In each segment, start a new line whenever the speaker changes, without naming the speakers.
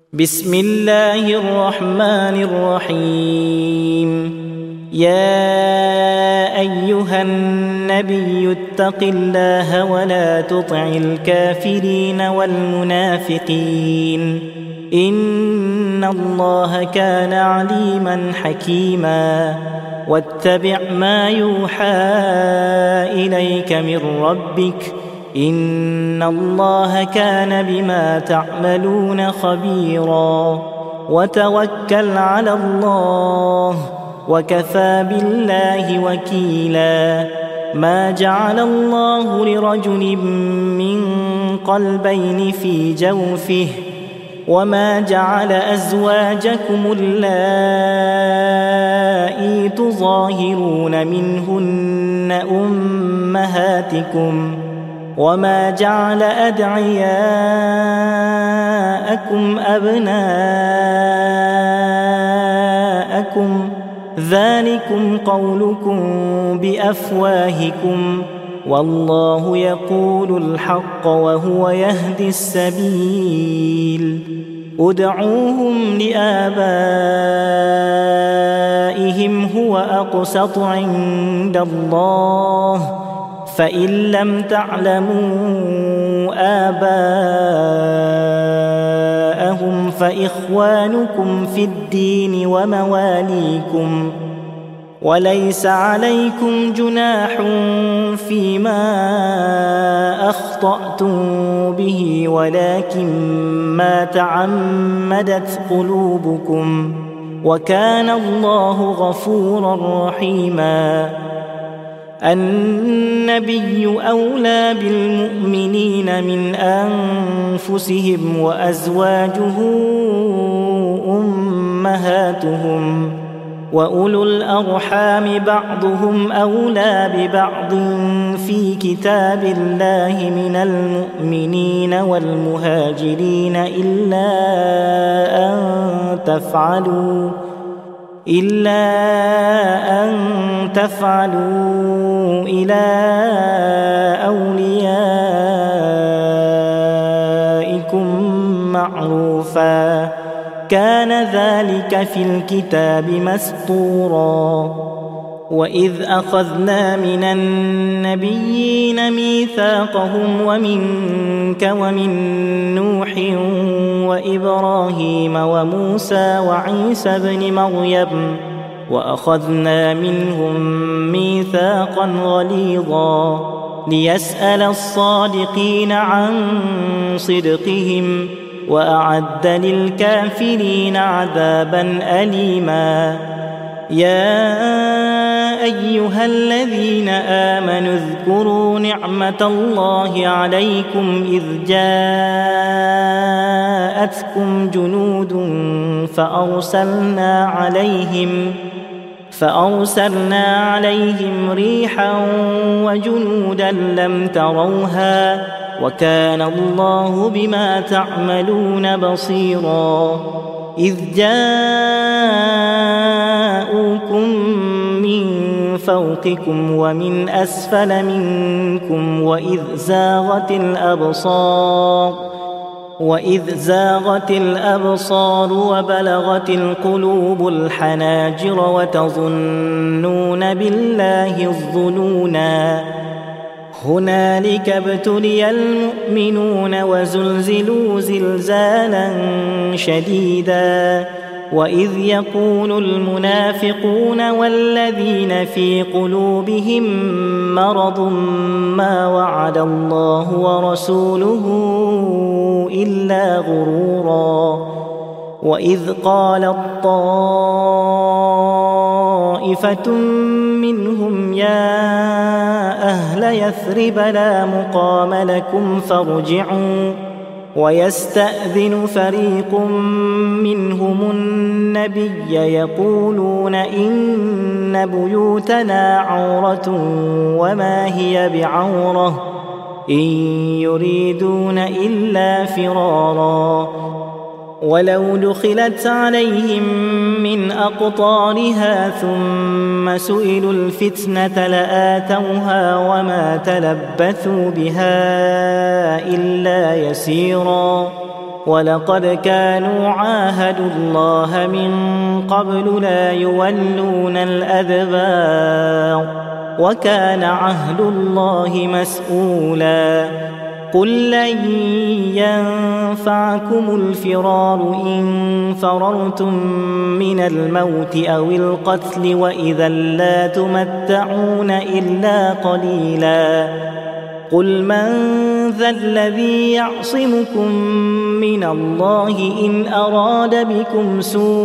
بسم الله الرحمن الرحيم. يا أيها النبي اتق الله ولا تطع الكافرين والمنافقين إن الله كان عليما حكيما. واتبع ما يوحى إليك من ربك إن الله كان بما تعملون خبيرا. وتوكل على الله وكفى بالله وكيلا. ما جعل الله لرجل من قلبين في جوفه وما جعل أزواجكم اللائي تظاهرون منهن أمهاتكم وما جعل أدعياءكم أبناءكم ذلكم قولكم بأفواهكم والله يقول الحق وهو يهدي السبيل. ادعوهم لآبائهم هو أقسط عند الله فإن لم تعلموا آباءهم فإخوانكم في الدين ومواليكم وليس عليكم جناح فيما أخطأتم به ولكن ما تعمدت قلوبكم وكان الله غفورا رحيما. النبي أولى بالمؤمنين من أنفسهم وأزواجه أمهاتهم وأولو الأرحام بعضهم أولى ببعض في كتاب الله من المؤمنين والمهاجرين إلا أن تفعلوا إلى أوليائكم معروفا كان ذلك في الكتاب مسطورا. وإذ أخذنا من النبيين ميثاقهم ومنك ومن نوح وإبراهيم وموسى وعيسى ابن مريم وأخذنا منهم ميثاقا غليظا ليسأل الصادقين عن صدقهم وأعد للكافرين عذابا أليما. يا أيها الذين آمنوا اذكروا نعمة الله عليكم إذ جاءتكم جنود فأرسلنا عليهم ريحا وجنودا لم تروها وكان الله بما تعملون بصيرا. إذ جاءوكم من فوقكم ومن أسفل منكم وإذ زاغت الأبصار وبلغت القلوب الحناجر وتظنون بالله الظنونا. هنالك ابتلي المؤمنون وزلزلوا زلزالا شديدا. وإذ يقول المنافقون والذين في قلوبهم مرض ما وعد الله ورسوله إلا غرورا. وإذ قالت طائفة منهم يا أهل يثرب لا مقام لكم فارجعوا ويستأذن فريق منهم النبي يقولون إن بيوتنا عورة وما هي بعورة إن يريدون إلا فرارا. ولو دخلت عليهم من أقطارها ثم سئلوا الفتنة لآتوها وما تلبثوا بها إلا يسيرا. ولقد كانوا عاهدوا الله من قبل لا يولون الأدبار وكان عهد الله مسؤولا قل لن ينفعكم الفرار إن فررتم من الموت أو القتل وإذا لا تمتعون إلا قليلا قل من ذا الذي يعصمكم من الله إن أراد بكم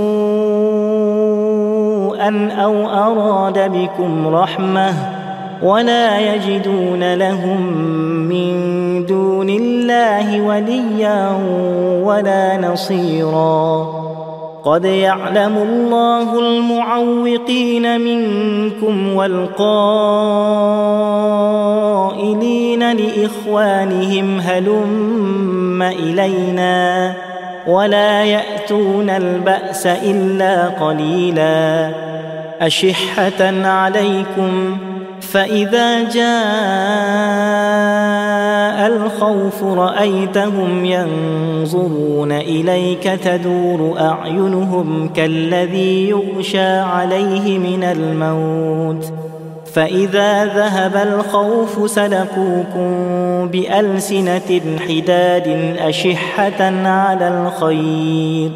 سوءا أو أراد بكم رحمة ولا يجدون لهم من دون الله وليا ولا نصيرا قد يعلم الله المعوقين منكم والقائلين لإخوانهم هلم إلينا ولا يأتون البأس إلا قليلا أشحة عليكم فإذا جاء الخوف رأيتهم ينظرون إليك تدور أعينهم كالذي يغشى عليه من الموت فإذا ذهب الخوف سلكوكم بألسنة حداد أشحة على الخير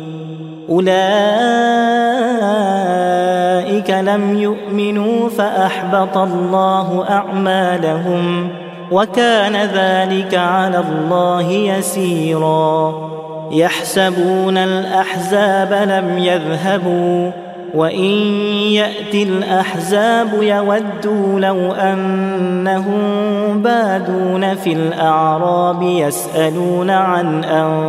أولئك لم يؤمنوا فأحبط الله أعمالهم وكان ذلك على الله يسيرا يحسبون الأحزاب لم يذهبوا وإن يأتي الأحزاب يودوا لو أنهم بادون في الأعراب يسألون عن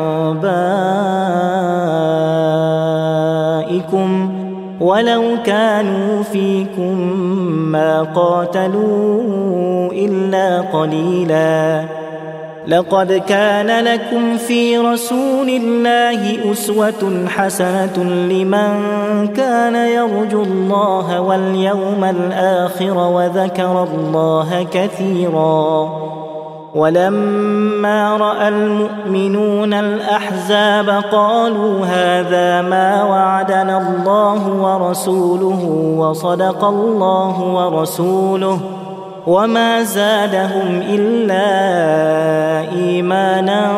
أنبائكم ولو كانوا فيكم ما قاتلوا إلا قليلا لقد كان لكم في رسول الله أسوة حسنة لمن كان يرجو الله واليوم الآخر وذكر الله كثيرا ولما رأى المؤمنون الأحزاب قالوا هذا ما وعدنا الله ورسوله وصدق الله ورسوله وما زادهم إلا إيمانا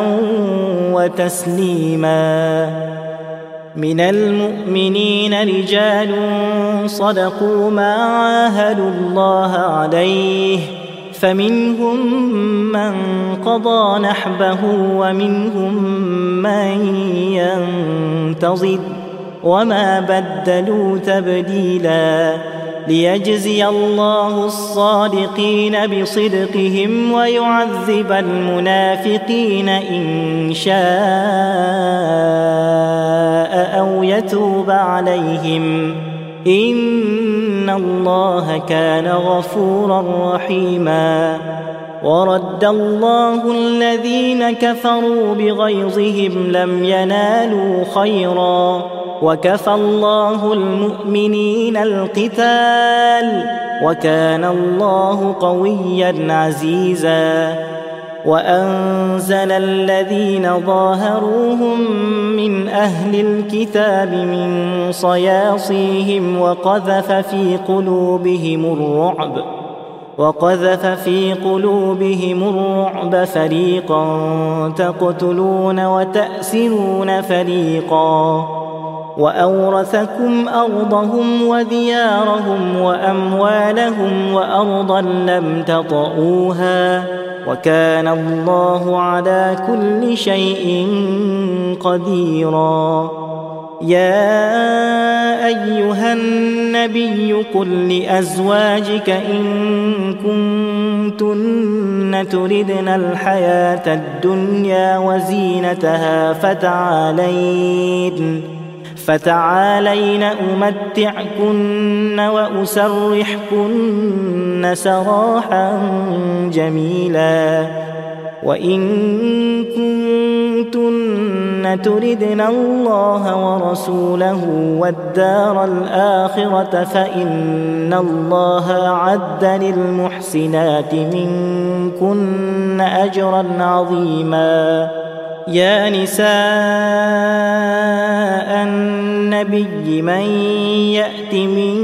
وتسليما من المؤمنين رجال صدقوا ما عاهدوا الله عليه فمنهم من قضى نحبه ومنهم من ينتظر وما بدلوا تبديلا ليجزي الله الصادقين بصدقهم ويعذب المنافقين إن شاء أو يتوب عليهم إن الله كان غفورا رحيما ورد الله الذين كفروا بغيظهم لم ينالوا خيرا وكفى الله المؤمنين القتال وكان الله قويا عزيزا وأنزل الذين ظاهروهم من أهل الكتاب من صياصيهم وقذف في قلوبهم الرعب فريقا تقتلون وتأسرون فريقا وأورثكم أرضهم وديارهم وأموالهم وأرضا لم تطئوها وكان الله على كل شيء قديرا يا أيها النبي قل لأزواجك إن كنتن تردن الحياة الدنيا وزينتها فتعالين أمتعكن وأسرحكن سراحا جميلا وإن كنتن تردن الله ورسوله والدار الآخرة فإن الله أعد للمحسنات منكن أجرا عظيما يا نساء النبي من يأت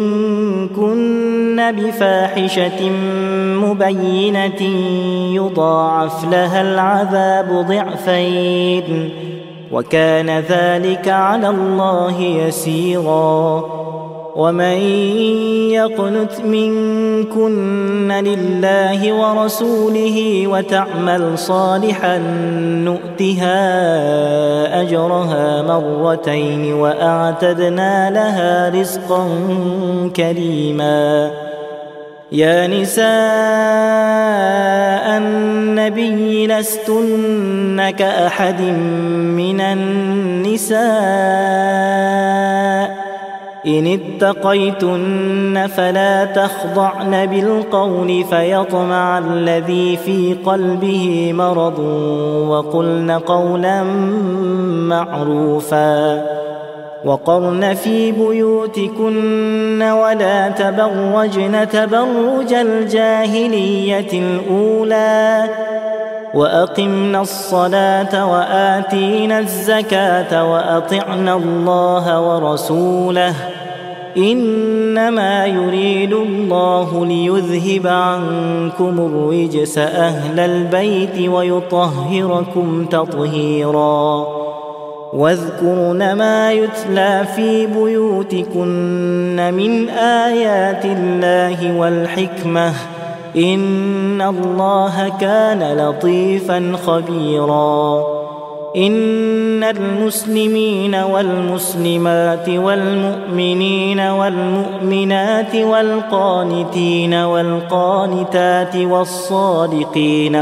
منكن بفاحشة مبينة يضاعف لها العذاب ضعفين وكان ذلك على الله يسيرا. ومن يقنت منكن لله ورسوله وتعمل صالحا نؤتها أجرها مرتين وأعتدنا لها رزقا كريما. يا نساء النبي لستن كأحد من النساء إن اتقيتن فلا تخضعن بالقول فيطمع الذي في قلبه مرض وقلن قولا معروفا. وقرن في بيوتكن ولا تبرجن تبرج الجاهلية الأولى وأقمنا الصلاة وآتينا الزكاة وأطعنا الله ورسوله إنما يريد الله ليذهب عنكم الرجس أهل البيت ويطهركم تطهيرا. واذكرن ما يتلى في بيوتكن من آيات الله والحكمة إن الله كان لطيفا خبيرا. إن المسلمين والمسلمات والمؤمنين والمؤمنات والقانتين والقانتات والصادقين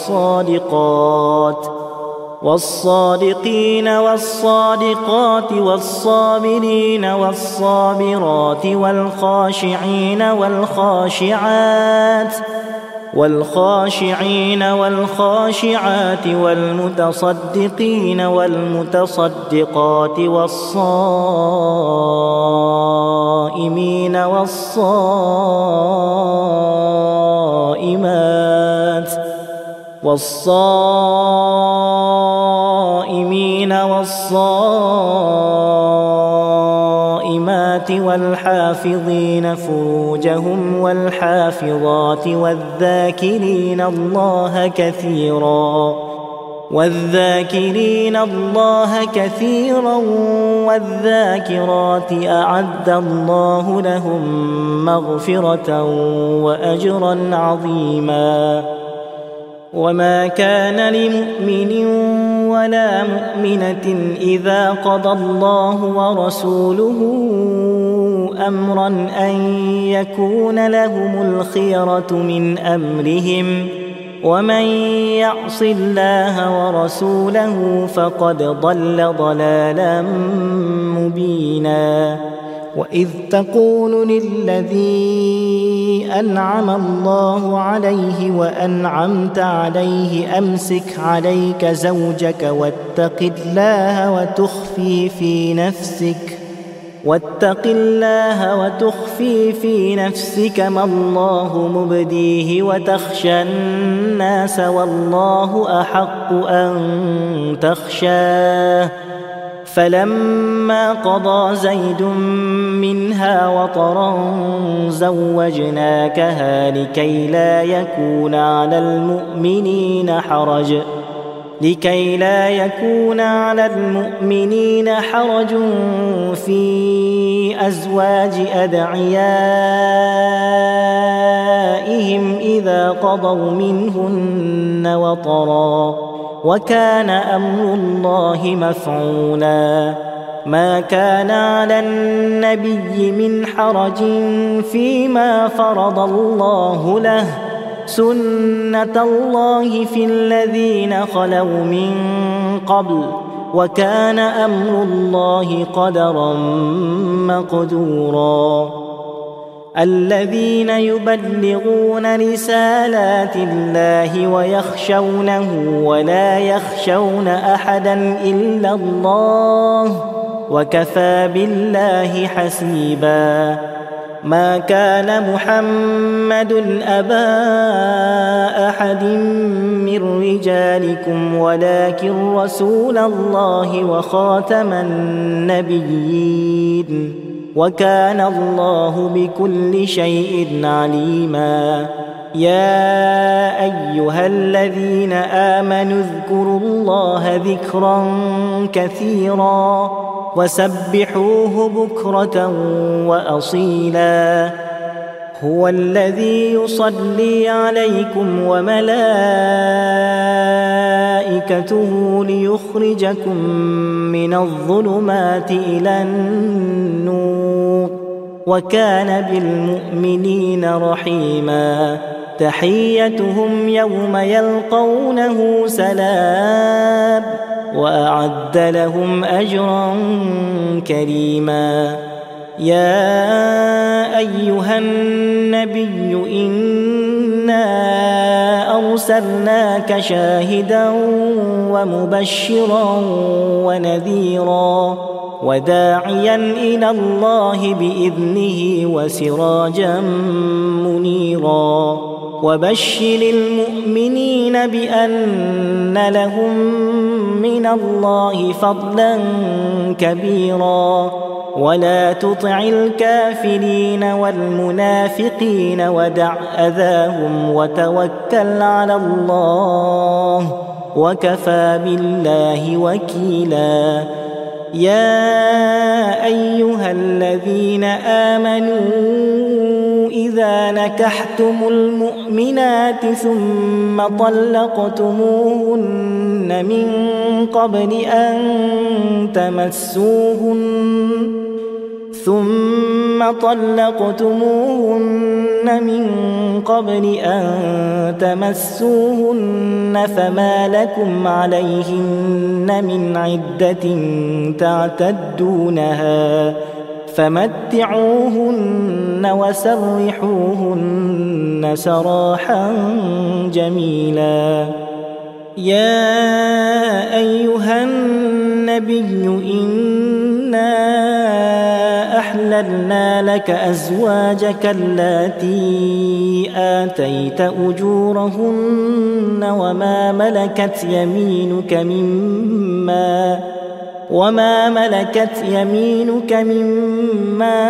والصادقات والصابرين والصابرات والخاشعين والخاشعات والمتصدقين والمتصدقات والصائمين والصائمات والحافظين فروجهم والحافظات والذاكرين الله كثيرا والذاكرات أعد الله لهم مغفرة وأجرا عظيما. وما كان لمؤمن ولا مؤمنة إذا قضى الله ورسوله أمرا أن يكون لهم الخيرة من أمرهم ومن يعص الله ورسوله فقد ضل ضلالا مبينا. وإذ تقول للذي أنعم الله عليه وأنعمت عليه أمسك عليك زوجك واتق الله وتخفي في نفسك ما الله مبديه وتخشى الناس والله أحق أن تخشاه. فلما قضى زيد منها وطرا زوجناكها لكي لا يكون على المؤمنين حرج في أزواج أدعيائهم إذا قضوا منهن وطرا وكان أمر الله مفعولا. ما كان على النبي من حرج فيما فرض الله له سنة الله في الذين خلوا من قبل وكان أمر الله قدرا مقدورا. الذين يبلغون رسالات الله ويخشونه ولا يخشون أحدا إلا الله وكفى بالله حسيبا. ما كان محمد أبا أحد من رجالكم ولكن رسول الله وخاتم النبيين وكان الله بكل شيء عليما. يا أيها الذين آمنوا اذكروا الله ذكرا كثيرا وسبحوه بكرة وأصيلا. هو الذي يصلي عليكم وملائكته ليخرجكم من الظلمات إلى النور وكان بالمؤمنين رحيما. تحيتهم يوم يلقونه سلام وأعد لهم أجرا كريما. يا أيها النبي إنا أرسلناك شاهدا ومبشرا ونذيرا وداعيا إلى الله بإذنه وسراجا منيرا. وبشر المؤمنين بأن لهم من الله فضلا كبيرا. ولا تطع الكافرين والمنافقين ودع أذاهم وتوكل على الله وكفى بالله وكيلا. يا أيها الذين آمنوا إذا نكحتم المؤمنات ثم طلقتموهن من قبل أن تمسوهن فما لكم عليهن من عدة تعتدونها فمتعوهن وسرحوهن سراحا جميلا. يا أيها النبي إنا أحللنا لك أزواجك اللاتي آتيت أجورهن وما ملكت يمينك مما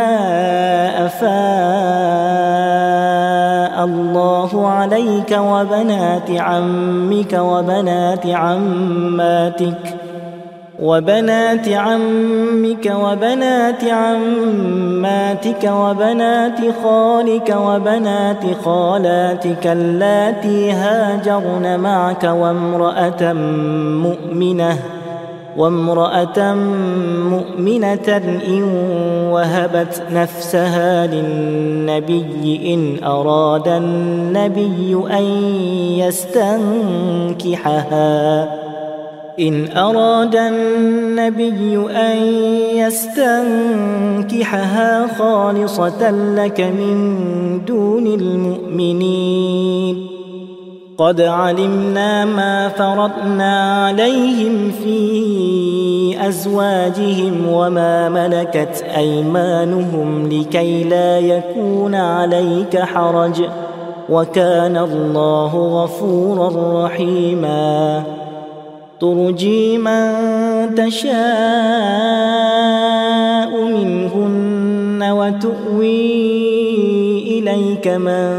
أفاء الله عليك وبنات عمك وبنات عماتك وبنات خالك وبنات خالاتك اللاتي هاجرن معك وامرأة مؤمنة إن وهبت نفسها للنبي إن أراد النبي أن يستنكحها خالصة لك من دون المؤمنين. قد علمنا ما فرضنا عليهم في أزواجهم وما ملكت أيمانهم لكي لا يكون عليك حرج وكان الله غفورا رحيما. ترجي من تشاء منهن وتؤوي إليك من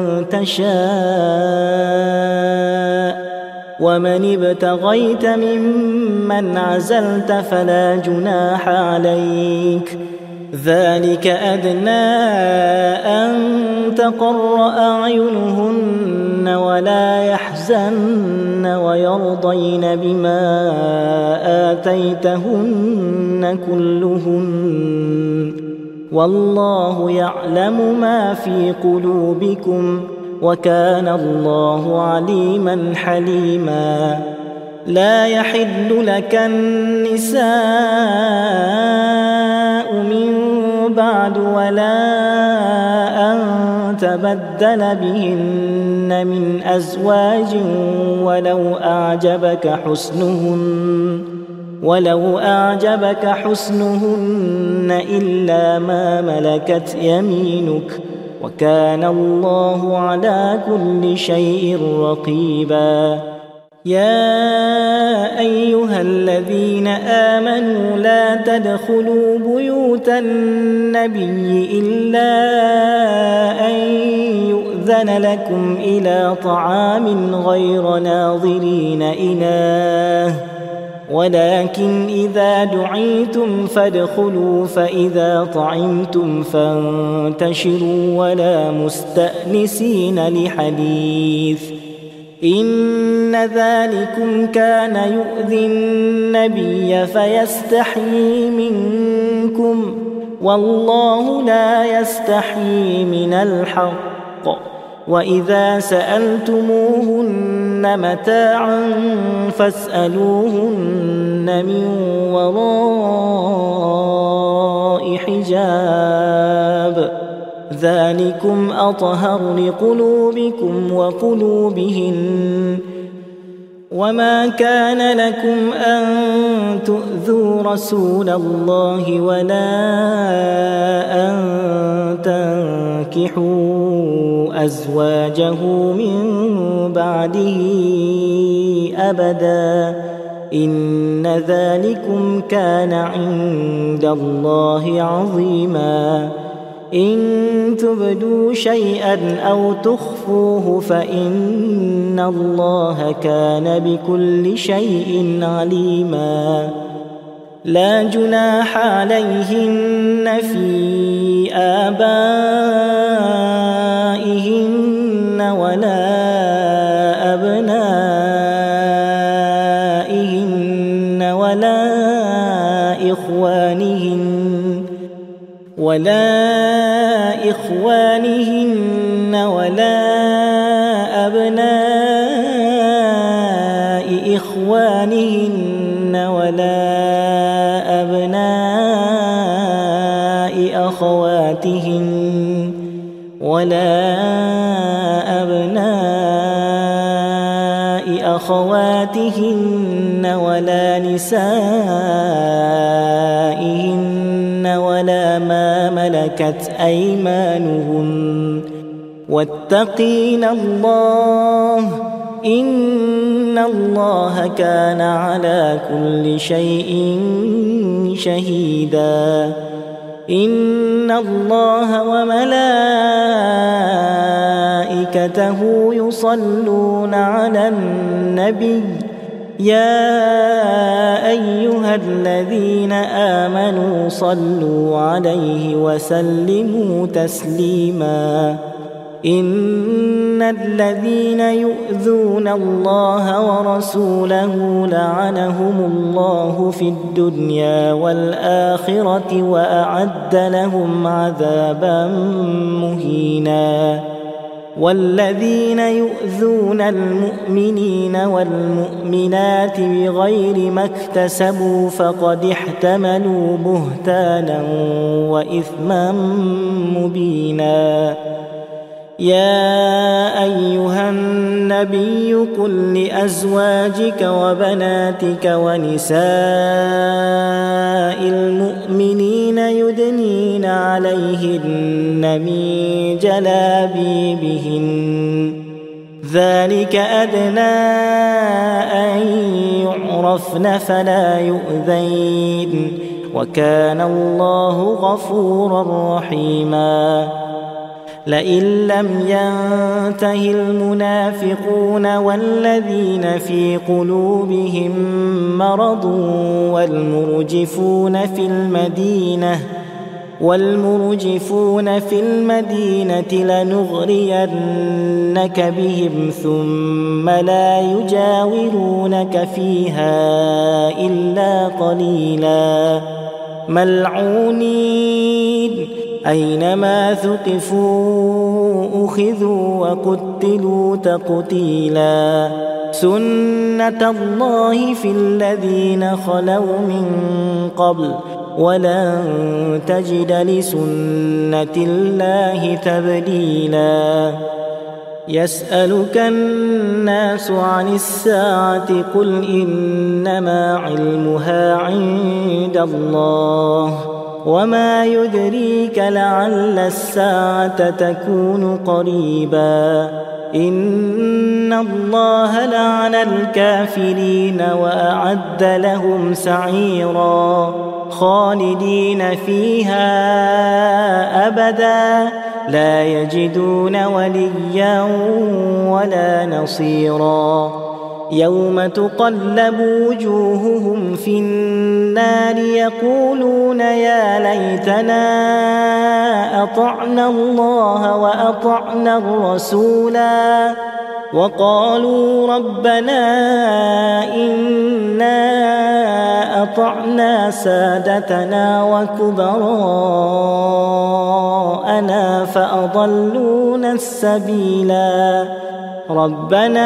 تشاء ومن ابتغيت ممن عزلت فلا جناح عليك. ذلك أدنى أن تقر أعينهن ولا يحزن ويرضين بما آتيتهن كلهن والله يعلم ما في قلوبكم وكان الله عليما حليما. لا يحل لك النساء من بعد ولا أن تبدل بهن من أزواج ولو أعجبك حسنهن ولو أعجبك حسنهن إلا ما ملكت يمينك وكان الله على كل شيء رقيبا. يا أيها الذين آمنوا لا تدخلوا بيوت النبي إلا أن يؤذن لكم إلى طعام غير ناظرين إناه ولكن إذا دعيتم فادخلوا فإذا طعمتم فانتشروا ولا مستأنسين لحديث إن ذلكم كان يؤذي النبي فيستحيي منكم والله لا يستحيي من الحق وإذا سألتموهن متاعا فاسألوهن من وراء حجاب ذلكم أطهر لقلوبكم وقلوبهن وما كان لكم أن تؤذوا رسول الله ولا أن تنكحوا أزواجه من بعده أبدا إن ذلكم كان عند الله عظيما. إن تبدوا شيئا أو تخفوه فإن الله كان بكل شيء عليما. لا جناح عليهن في آبائهن ولا أبنائهن ولا إخوانهن ولا أبناء إخوانهن ولا أبناء أخواتهن ولا أبناء أخواتهن ولا نسائهن ولا ما ملكت أيمانهن واتقين الله إن الله كان على كل شيء شهيدا. إن الله وملائكته يصلون على النبي يا أيها الذين آمنوا صلوا عليه وسلموا تسليما. إن الذين يؤذون الله ورسوله لعنهم الله في الدنيا والآخرة وأعد لهم عذابا مهينا. والذين يؤذون المؤمنين والمؤمنات بغير ما اكتسبوا فقد احتملوا بهتانا وإثما مبينا. يا أيها النبي قل لأزواجك وبناتك ونساء المؤمنين يدنين عليهن من جلابيبهن ذلك أدنى أن يعرفن فلا يؤذين وكان الله غفورا رحيما. لئن لم ينته المنافقون والذين في قلوبهم مرض والمرجفون في المدينة لنغرينك بهم ثم لا يجاورونك فيها إلا قليلا ملعونين أينما ثقفوا أخذوا وقتلوا تقتيلا. سنة الله في الذين خلوا من قبل ولن تجد لسنة الله تبديلا. يسألك الناس عن الساعة قل إنما علمها عند الله وما يدريك لعل الساعة تكون قريبا إن الله لعن الكافرين وأعد لهم سعيرا خالدين فيها أبدا لا يجدون وليا ولا نصيرا يوم تقلب وجوههم في النار يقولون يا ليتنا أطعنا الله وأطعنا الرسولا وقالوا ربنا إنا أطعنا سادتنا وكبراءنا فأضلونا السبيلا ربنا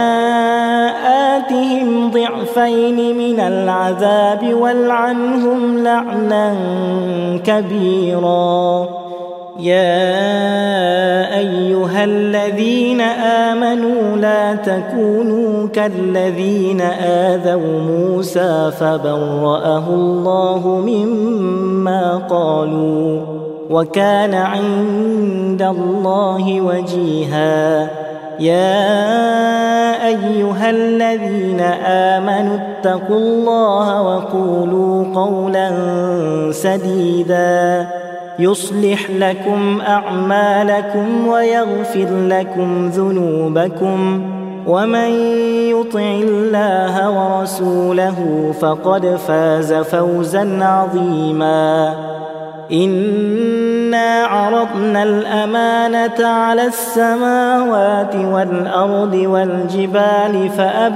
آتهم ضعفين من العذاب والعنهم لعنا كبيرا يا أيها الذين آمنوا لا تكونوا كالذين آذوا موسى فبرأه الله مما قالوا وكان عند الله وجيها يا أيها الذين آمنوا اتقوا الله وقولوا قولا سديدا يصلح لكم أعمالكم ويغفر لكم ذنوبكم ومن يطع الله ورسوله فقد فاز فوزا عظيما إنا عرضنا الأمانة على السماوات والأرض والجبال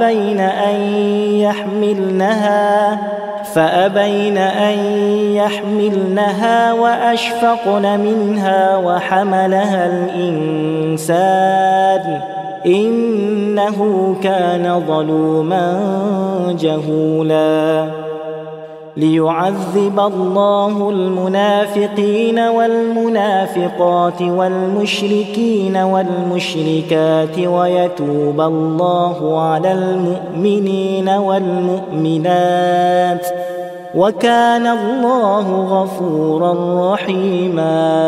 فأبين أن يحملنها وأشفقن منها وحملها الإنسان إنه كان ظلوما جهولا ليعذب الله المنافقين والمنافقات والمشركين والمشركات ويتوب الله على المؤمنين والمؤمنات وكان الله غفورا رحيما